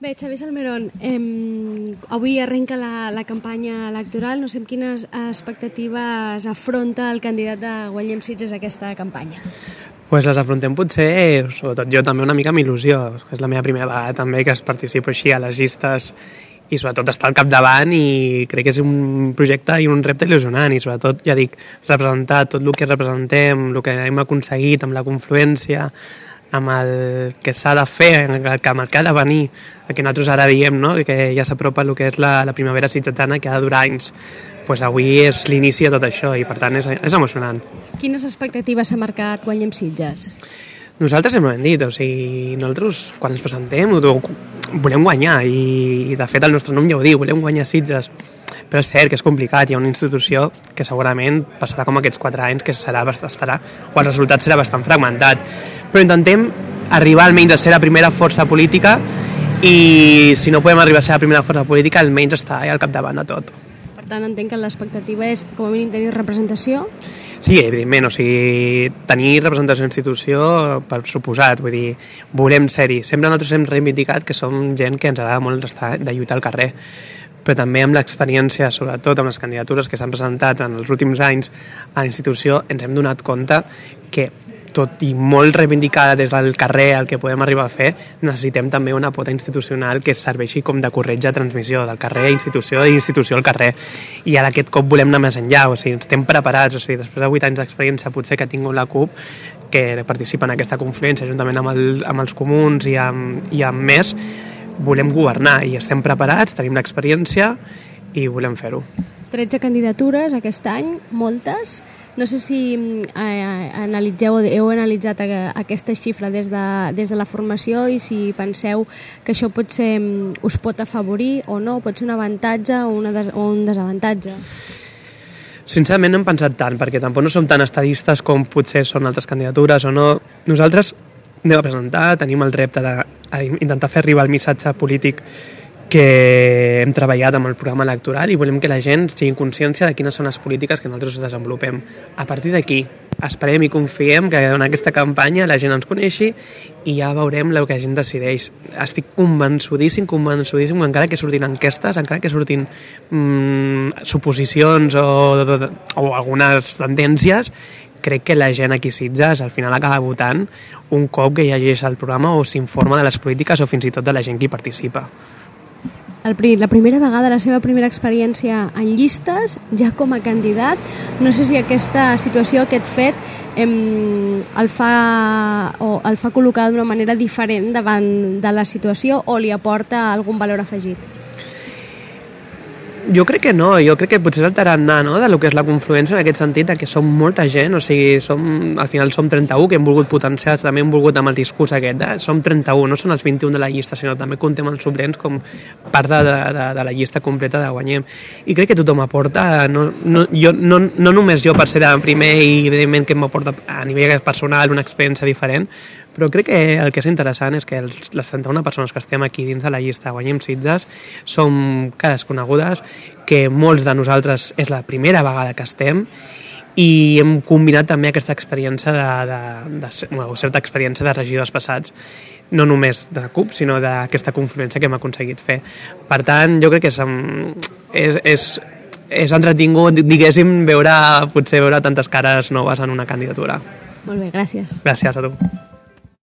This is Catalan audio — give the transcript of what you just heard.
Bé, Xavier Salmerón, avui arrenca la campanya electoral. No sé amb quines expectatives afronta el candidat de Guanyem Sitges aquesta campanya. Pues les afrontem potser, sobretot jo també una mica amb il·lusió. És la meva primera vegada també que es participo així a les llistes i sobretot estar al capdavant, i crec que és un projecte i un repte il·lusionant, i sobretot, ja dic, representar tot el que representem, el que hem aconseguit amb la confluència, amb el que s'ha de fer, amb el que ha de venir, el que nosaltres ara diem, no? Que ja s'apropa el que és la primavera sitgetana, que ha de durar anys. Pues avui és l'inici de tot això i per tant és emocionant. Quines expectatives s'ha marcat Guanyem Sitges? Nosaltres sempre ho hem dit, o sigui, nosaltres quan ens presentem volem guanyar, i de fet el nostre nom ja ho diu, volem guanyar Sitges. Però és cert que és complicat, hi ha una institució que segurament passarà com aquests 4 anys, que estarà, o el resultat serà bastant fragmentat. Però intentem arribar almenys a ser la primera força política, i si no podem arribar a ser la primera força política, almenys estar al capdavant de tot. Per tant, entenc que l'expectativa és, com a mínim, tenir representació? Sí, evidentment, o sigui, tenir representació d'institució, per suposat, vull dir, volem ser-hi. Sempre nosaltres hem reivindicat que som gent que ens agrada molt estar de lluitar al carrer, però també amb l'experiència, sobretot amb les candidatures que s'han presentat en els últims anys a la institució, ens hem donat compte que, tot i molt reivindicada des del carrer el que podem arribar a fer, necessitem també una pota institucional que serveixi com de corretja de transmissió del carrer a institució i institució al carrer. I ara aquest cop volem anar més enllà, o sigui, estem preparats, o sigui, després de 8 anys d'experiència potser que ha tingut la CUP, que participa en aquesta confluència juntament amb els comuns i amb més, volem governar i estem preparats, tenim l'experiència i volem fer-ho. 13 candidatures aquest any, moltes. No sé si heu analitzat aquesta xifra des de la formació i si penseu que això us pot afavorir o no, pot ser un avantatge o un desavantatge. Sincerament no hem pensat tant, perquè tampoc no som tan estadistes com potser són altres candidatures o no. Nosaltres anem a presentar, tenim el repte d'intentar fer arribar el missatge polític que hem treballat amb el programa electoral, i volem que la gent sigui consciència de quines són les polítiques que nosaltres desenvolupem. A partir d'aquí, esperem i confiem que en aquesta campanya la gent ens coneixi i ja veurem el que la gent decideix. Estic convençudíssim, encara que surtin enquestes, encara que surtin suposicions o algunes tendències, crec que la gent aquí a Sitges al final acaba votant un cop que llegeix el programa o s'informa de les polítiques o fins i tot de la gent que hi participa. La primera vegada, la seva primera experiència en llistes, ja com a candidat, no sé si aquesta situació, aquest fet, el fa col·locar d'una manera diferent davant de la situació o li aporta algun valor afegit? Jo crec que no, jo crec que potser és el tarannà, no?, de lo que és la confluència en aquest sentit, que som molta gent, o sigui, al final som 31 que hem volgut potenciar, també hem volgut amb el discurs aquest, som 31, no són els 21 de la llista, sinó també contem els suplents com part de la llista completa de Guanyem. I crec que tothom aporta, no només jo per ser el primer i evidentment que m'aporta a nivell personal una experiència diferent, però crec que el que és interessant és que les 31 persones que estem aquí dins de la llista Guanyem Sitges som cares conegudes, que molts de nosaltres és la primera vegada que estem, i hem combinat també aquesta experiència certa experiència de regidors passats, no només de la CUP, sinó d'aquesta confluència que hem aconseguit fer. Per tant, jo crec que és entretingut, diguéssim, potser veure tantes cares noves en una candidatura. Molt bé, gràcies. Gràcies a tu.